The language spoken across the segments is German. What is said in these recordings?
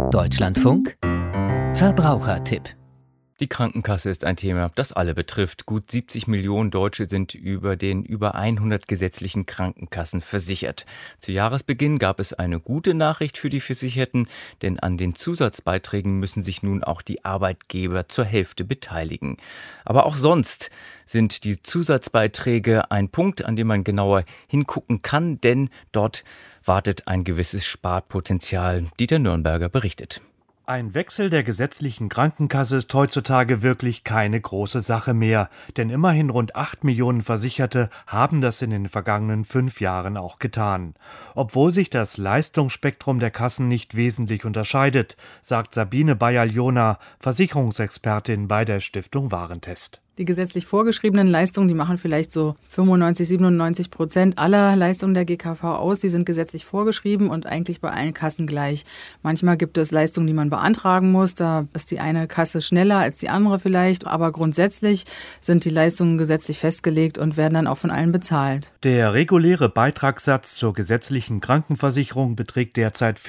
Deutschlandfunk Verbrauchertipp. Die Krankenkasse ist ein Thema, das alle betrifft. Gut 70 Millionen Deutsche sind über den über 100 gesetzlichen Krankenkassen versichert. Zu Jahresbeginn gab es eine gute Nachricht für die Versicherten, denn an den Zusatzbeiträgen müssen sich nun auch die Arbeitgeber zur Hälfte beteiligen. Aber auch sonst sind die Zusatzbeiträge ein Punkt, an dem man genauer hingucken kann, denn dort wartet ein gewisses Sparpotenzial. Dieter Nürnberger berichtet. Ein Wechsel der gesetzlichen Krankenkasse ist heutzutage wirklich keine große Sache mehr, denn immerhin rund 8 Millionen Versicherte haben das in den vergangenen 5 Jahren auch getan. Obwohl sich das Leistungsspektrum der Kassen nicht wesentlich unterscheidet, sagt Sabine Bayer-Jona, Versicherungsexpertin bei der Stiftung Warentest. Die gesetzlich vorgeschriebenen Leistungen, die machen vielleicht so 95-97% aller Leistungen der GKV aus. Die sind gesetzlich vorgeschrieben und eigentlich bei allen Kassen gleich. Manchmal gibt es Leistungen, die man beantragen muss. Da ist die eine Kasse schneller als die andere vielleicht. Aber grundsätzlich sind die Leistungen gesetzlich festgelegt und werden dann auch von allen bezahlt. Der reguläre Beitragssatz zur gesetzlichen Krankenversicherung beträgt derzeit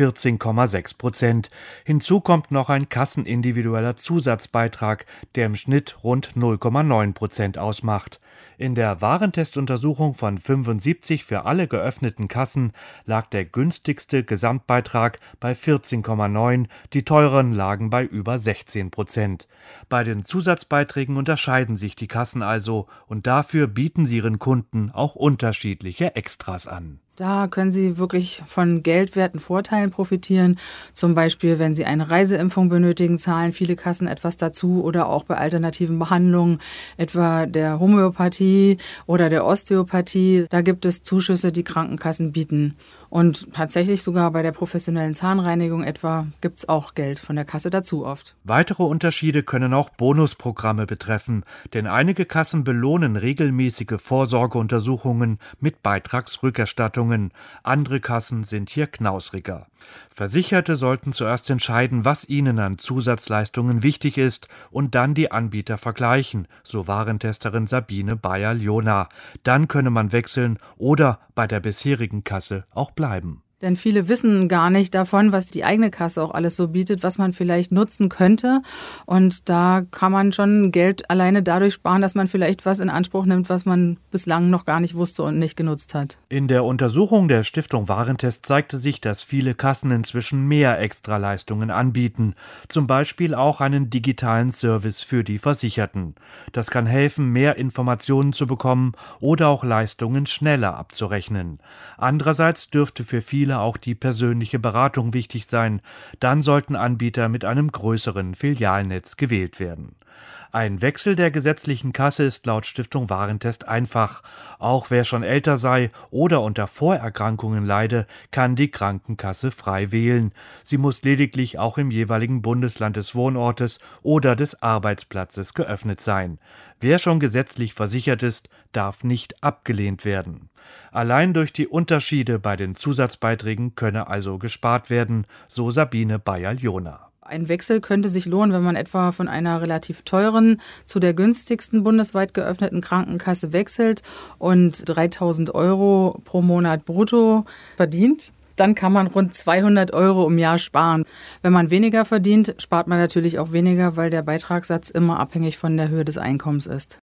14,6%. Hinzu kommt noch ein kassenindividueller Zusatzbeitrag, der im Schnitt rund 0,9% ausmacht. In der Warentestuntersuchung von 75 für alle geöffneten Kassen lag der günstigste Gesamtbeitrag bei 14,9, die teuren lagen bei über 16%. Bei den Zusatzbeiträgen unterscheiden sich die Kassen also und dafür bieten sie ihren Kunden auch unterschiedliche Extras an. Da können Sie wirklich von geldwerten Vorteilen profitieren. Zum Beispiel, wenn Sie eine Reiseimpfung benötigen, zahlen viele Kassen etwas dazu oder auch bei alternativen Behandlungen, etwa der Homöopathie oder der Osteopathie. Da gibt es Zuschüsse, die Krankenkassen bieten. Und tatsächlich sogar bei der professionellen Zahnreinigung etwa gibt es auch Geld von der Kasse dazu oft. Weitere Unterschiede können auch Bonusprogramme betreffen, denn einige Kassen belohnen regelmäßige Vorsorgeuntersuchungen mit Beitragsrückerstattungen. Andere Kassen sind hier knausriger. Versicherte sollten zuerst entscheiden, was ihnen an Zusatzleistungen wichtig ist und dann die Anbieter vergleichen, so Warentesterin Sabine Bayer-Jona. Dann könne man wechseln oder bei der bisherigen Kasse auch bleiben. Denn viele wissen gar nicht davon, was die eigene Kasse auch alles so bietet, was man vielleicht nutzen könnte. Und da kann man schon Geld alleine dadurch sparen, dass man vielleicht was in Anspruch nimmt, was man bislang noch gar nicht wusste und nicht genutzt hat. In der Untersuchung der Stiftung Warentest zeigte sich, dass viele Kassen inzwischen mehr Extraleistungen anbieten. Zum Beispiel auch einen digitalen Service für die Versicherten. Das kann helfen, mehr Informationen zu bekommen oder auch Leistungen schneller abzurechnen. Andererseits dürfte für viele auch die persönliche Beratung wichtig sein. Dann sollten Anbieter mit einem größeren Filialnetz gewählt werden. Ein Wechsel der gesetzlichen Kasse ist laut Stiftung Warentest einfach. Auch wer schon älter sei oder unter Vorerkrankungen leide, kann die Krankenkasse frei wählen. Sie muss lediglich auch im jeweiligen Bundesland des Wohnortes oder des Arbeitsplatzes geöffnet sein. Wer schon gesetzlich versichert ist, darf nicht abgelehnt werden. Allein durch die Unterschiede bei den Zusatzbeiträgen könne also gespart werden, so Sabine Bayer-Jona. Ein Wechsel könnte sich lohnen, wenn man etwa von einer relativ teuren zu der günstigsten bundesweit geöffneten Krankenkasse wechselt und 3.000 € pro Monat brutto verdient. Dann kann man rund 200 € im Jahr sparen. Wenn man weniger verdient, spart man natürlich auch weniger, weil der Beitragssatz immer abhängig von der Höhe des Einkommens ist.